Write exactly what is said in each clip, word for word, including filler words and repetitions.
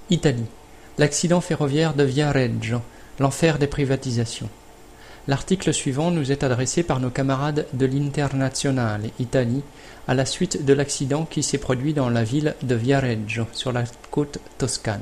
Italie. L'accident ferroviaire de Viareggio, l'enfer des privatisations. L'article suivant nous est adressé par nos camarades de l'Internazionale Italie à la suite de l'accident qui s'est produit dans la ville de Viareggio, sur la côte toscane.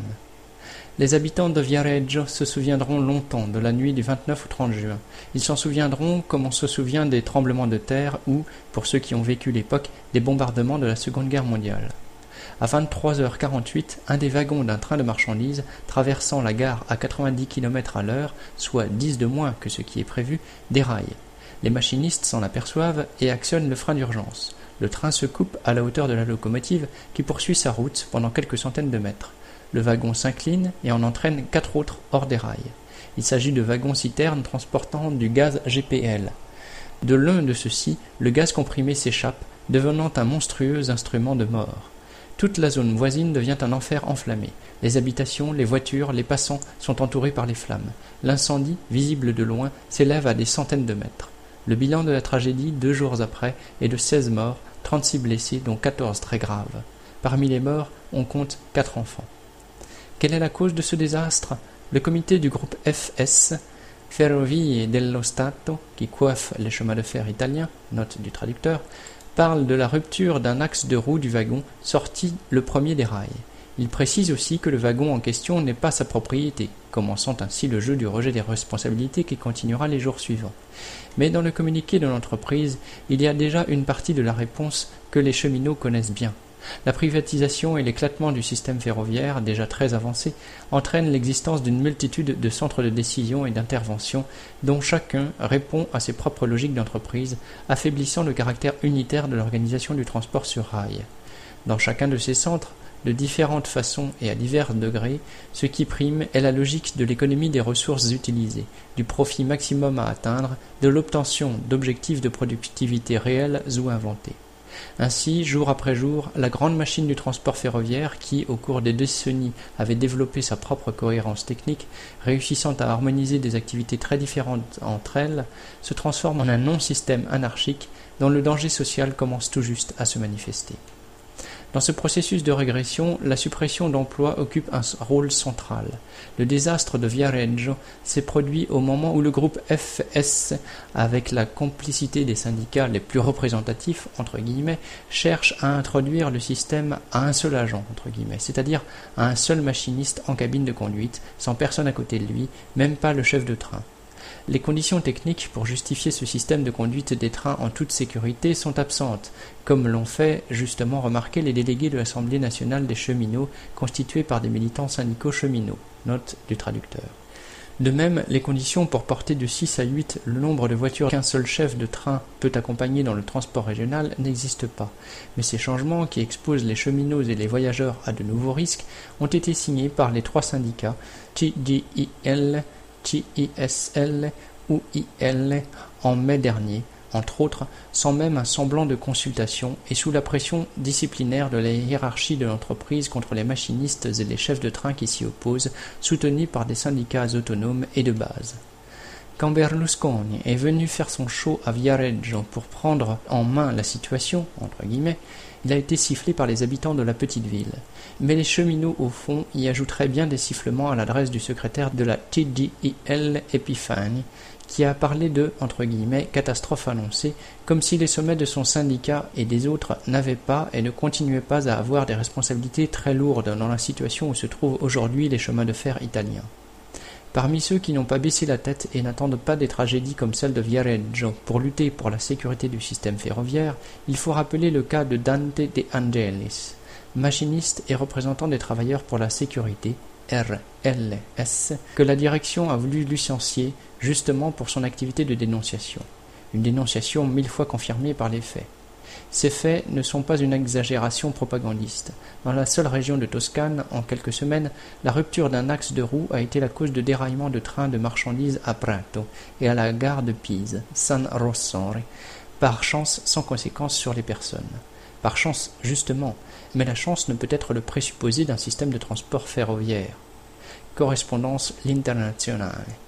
Les habitants de Viareggio se souviendront longtemps de la nuit du vingt-neuf au trente juin. Ils s'en souviendront comme on se souvient des tremblements de terre ou, pour ceux qui ont vécu l'époque, des bombardements de la Seconde Guerre mondiale. À vingt-trois heures quarante-huit, un des wagons d'un train de marchandises, traversant la gare à quatre-vingt-dix kilomètres à l'heure, soit dix de moins que ce qui est prévu, déraille. Les machinistes s'en aperçoivent et actionnent le frein d'urgence. Le train se coupe à la hauteur de la locomotive qui poursuit sa route pendant quelques centaines de mètres. Le wagon s'incline et en entraîne quatre autres hors des rails. Il s'agit de wagons-citernes transportant du gaz G P L. De l'un de ceux-ci, le gaz comprimé s'échappe, devenant un monstrueux instrument de mort. Toute la zone voisine devient un enfer enflammé. Les habitations, les voitures, les passants sont entourés par les flammes. L'incendie, visible de loin, s'élève à des centaines de mètres. Le bilan de la tragédie, deux jours après, est de seize morts, trente-six blessés, dont quatorze très graves. Parmi les morts, on compte quatre enfants. Quelle est la cause de ce désastre ? Le comité du groupe F S, Ferrovie dello Stato, qui coiffe les chemins de fer italiens, note du traducteur, parle de la rupture d'un axe de roue du wagon sorti le premier des rails. Il précise aussi que le wagon en question n'est pas sa propriété, commençant ainsi le jeu du rejet des responsabilités qui continuera les jours suivants. Mais dans le communiqué de l'entreprise, il y a déjà une partie de la réponse que les cheminots connaissent bien. La privatisation et l'éclatement du système ferroviaire, déjà très avancé, entraînent l'existence d'une multitude de centres de décision et d'intervention dont chacun répond à ses propres logiques d'entreprise, affaiblissant le caractère unitaire de l'organisation du transport sur rail. Dans chacun de ces centres, de différentes façons et à divers degrés, ce qui prime est la logique de l'économie des ressources utilisées, du profit maximum à atteindre, de l'obtention d'objectifs de productivité réels ou inventés. Ainsi, jour après jour, la grande machine du transport ferroviaire qui, au cours des décennies, avait développé sa propre cohérence technique, réussissant à harmoniser des activités très différentes entre elles, se transforme en un non-système anarchique dont le danger social commence tout juste à se manifester. Dans ce processus de régression, la suppression d'emplois occupe un rôle central. Le désastre de Viareggio s'est produit au moment où le groupe F S, avec la complicité des syndicats les plus représentatifs, entre guillemets, cherche à introduire le système à un seul agent, entre guillemets, c'est-à-dire à un seul machiniste en cabine de conduite, sans personne à côté de lui, même pas le chef de train. Les conditions techniques pour justifier ce système de conduite des trains en toute sécurité sont absentes, comme l'ont fait justement remarquer les délégués de l'Assemblée nationale des cheminots constitués par des militants syndicaux cheminots. Note du traducteur. De même, les conditions pour porter de six à huit le nombre de voitures qu'un seul chef de train peut accompagner dans le transport régional n'existent pas. Mais ces changements qui exposent les cheminots et les voyageurs à de nouveaux risques ont été signés par les trois syndicats T D I L, T I S L ou I L en mai dernier, entre autres, sans même un semblant de consultation et sous la pression disciplinaire de la hiérarchie de l'entreprise contre les machinistes et les chefs de train qui s'y opposent, soutenus par des syndicats autonomes et de base. Quand Berlusconi est venu faire son show à Viareggio pour prendre en main la situation, entre guillemets, il a été sifflé par les habitants de la petite ville. Mais les cheminots, au fond, y ajouteraient bien des sifflements à l'adresse du secrétaire de la T D I L, Epifani, qui a parlé de, entre guillemets, catastrophe annoncée, comme si les sommets de son syndicat et des autres n'avaient pas et ne continuaient pas à avoir des responsabilités très lourdes dans la situation où se trouvent aujourd'hui les chemins de fer italiens. Parmi ceux qui n'ont pas baissé la tête et n'attendent pas des tragédies comme celle de Viareggio pour lutter pour la sécurité du système ferroviaire, il faut rappeler le cas de Dante De Angelis, machiniste et représentant des travailleurs pour la sécurité, R L S, que la direction a voulu licencier justement pour son activité de dénonciation. Une dénonciation mille fois confirmée par les faits. Ces faits ne sont pas une exagération propagandiste. Dans la seule région de Toscane, en quelques semaines, la rupture d'un axe de roue a été la cause de déraillements de trains de marchandises à Prato et à la gare de Pise, San Rossore, par chance sans conséquence sur les personnes. Par chance, justement, mais la chance ne peut être le présupposé d'un système de transport ferroviaire. Correspondance l'Internazionale.